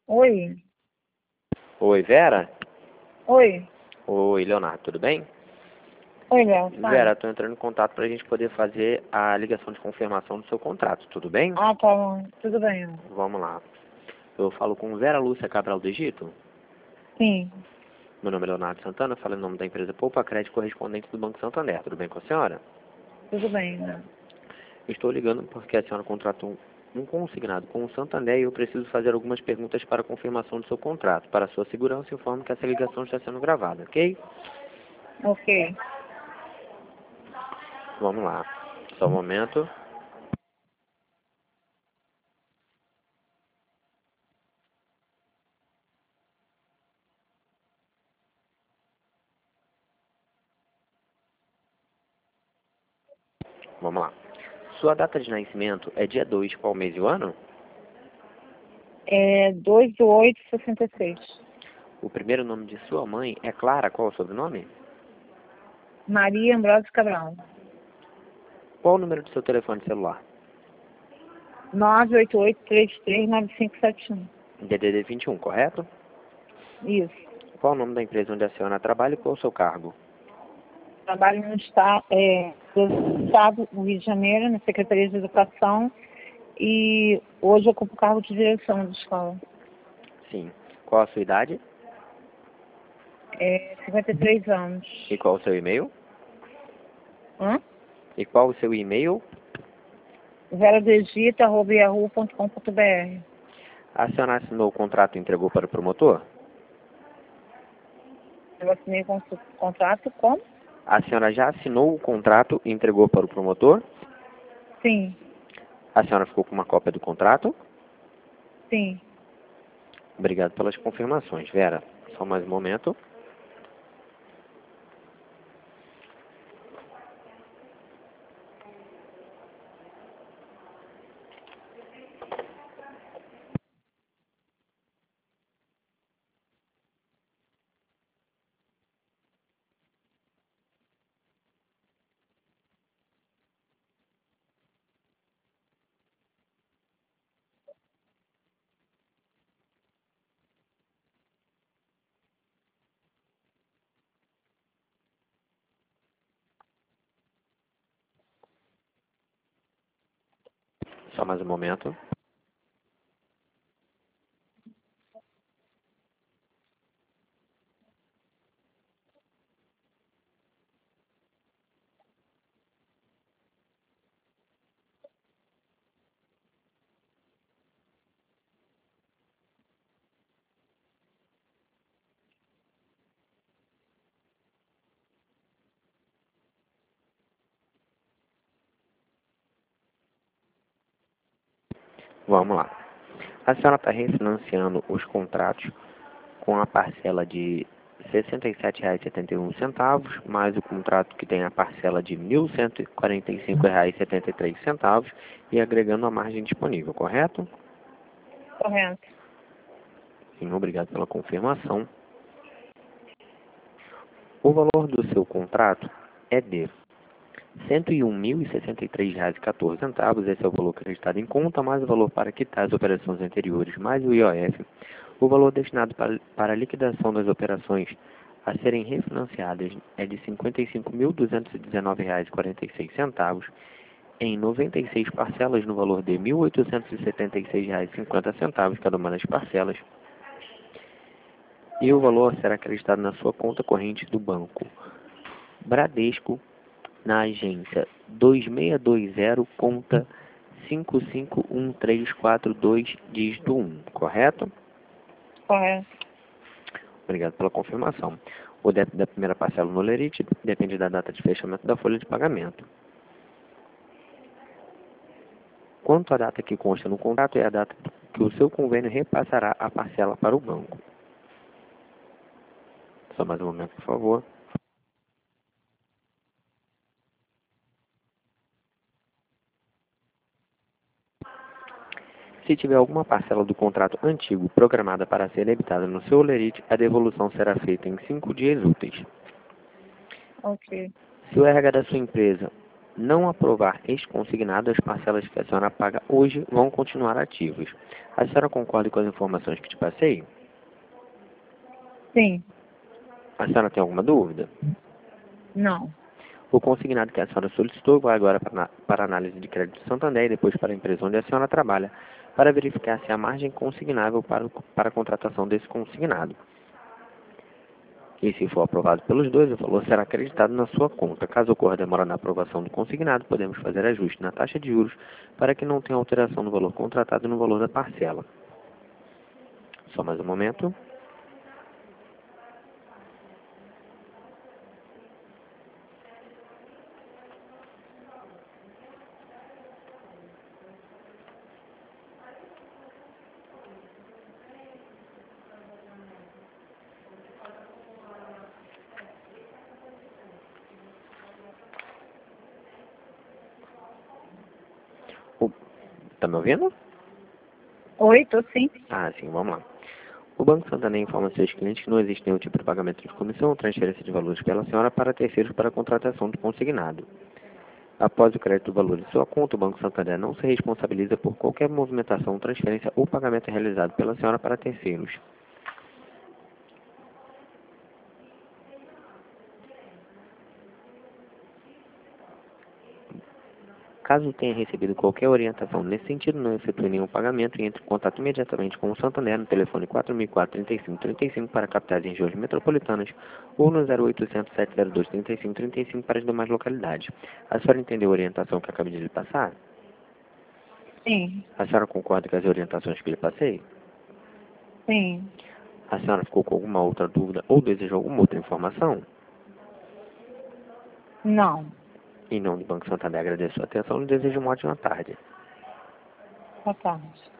Oi. Oi, Vera? Oi. Oi, Leonardo, tudo bem? Oi, Léo. Vera, estou entrando em contato para a gente poder fazer a ligação de confirmação do seu contrato, tudo bem? Ah, tá bom. Tudo bem. Vamos lá. Eu falo com Vera Lúcia Cabral do Egito. Sim. Meu nome é Leonardo Santana, falo em nome da empresa Poupa Crédito correspondente do Banco Santander. Tudo bem com a senhora? Tudo bem, né? Eu estou ligando porque a senhora contratou um consignado com o Santander e eu preciso fazer algumas perguntas para confirmação do seu contrato. Para sua segurança, informo que essa ligação está sendo gravada, ok? Ok. Vamos lá. Só um momento. Vamos lá. Sua data de nascimento é dia 2, qual mês e o ano? É 2/8/66. O primeiro nome de sua mãe é Clara, qual é o sobrenome? Maria Ambrosio Cabral. Qual o número do seu telefone celular? 988-33-9571. DDD 21, correto? Isso. Qual o nome da empresa onde a senhora trabalha e qual o seu cargo? Trabalho no estado do Rio de Janeiro, na Secretaria de Educação, e hoje ocupo o cargo de direção da escola. Sim. Qual a sua idade? 53 anos. E qual o seu e-mail? Hã? E qual o seu e-mail? veradoegito@yahoo.com.br. A senhora assinou o contrato e entregou para o promotor? Eu assinei contrato com? A senhora já assinou o contrato e entregou para o promotor? Sim, A senhora ficou com uma cópia do contrato? sim. Obrigado pelas confirmações, Vera. Só mais um momento. Só mais um momento. Vamos lá. A senhora está refinanciando os contratos com a parcela de R$ 67,71, mais o contrato que tem a parcela de R$ 1.145,73 e agregando a margem disponível, correto? Correto. Sim, obrigado pela confirmação. O valor do seu contrato é de R$ 101.063,14. Esse é o valor acreditado em conta, mais o valor para quitar as operações anteriores, mais o IOF. O valor destinado para a liquidação das operações a serem refinanciadas é de R$ 55.219,46 em 96 parcelas no valor de R$ 1.876,50 cada uma das parcelas. E o valor será acreditado na sua conta corrente do banco Bradesco, na agência 2620, conta 551342, dígito 1, correto? Correto. Obrigado pela confirmação. O débito da primeira parcela no Lerite depende da data de fechamento da folha de pagamento. Quanto à data que consta no contrato, é a data que o seu convênio repassará a parcela para o banco. Só mais um momento, por favor. Se tiver alguma parcela do contrato antigo programada para ser debitada no seu Lerite, a devolução será feita em 5 dias úteis. Ok. Se o RH da sua empresa não aprovar este consignado, as parcelas que a senhora paga hoje vão continuar ativas. A senhora concorda com as informações que te passei? Sim. A senhora tem alguma dúvida? Não. O consignado que a senhora solicitou vai agora para análise de crédito do Santander e depois para a empresa onde a senhora trabalha, para verificar se há margem consignável para a contratação desse consignado. E se for aprovado pelos dois, o valor será acreditado na sua conta. Caso ocorra demora na aprovação do consignado, podemos fazer ajuste na taxa de juros para que não tenha alteração no valor contratado e no valor da parcela. Só mais um momento. Está me ouvindo? Oi, tô sim. Ah, sim, vamos lá. O Banco Santander informa seus clientes que não existe nenhum tipo de pagamento de comissão ou transferência de valores pela senhora para terceiros para a contratação do consignado. Após o crédito do valor de sua conta, o Banco Santander não se responsabiliza por qualquer movimentação, transferência ou pagamento realizado pela senhora para terceiros. Caso tenha recebido qualquer orientação nesse sentido, não efetue nenhum pagamento e entre em contato imediatamente com o Santander no telefone 4004-3535 para capitais em regiões metropolitanas ou no 0800 702 3535 para as demais localidades. A senhora entendeu a orientação que acabei de lhe passar? Sim. A senhora concorda com as orientações que lhe passei? Sim. A senhora ficou com alguma outra dúvida ou desejou alguma outra informação? Não. Em nome do Banco Santander, agradeço a atenção e desejo uma ótima tarde. Boa tarde.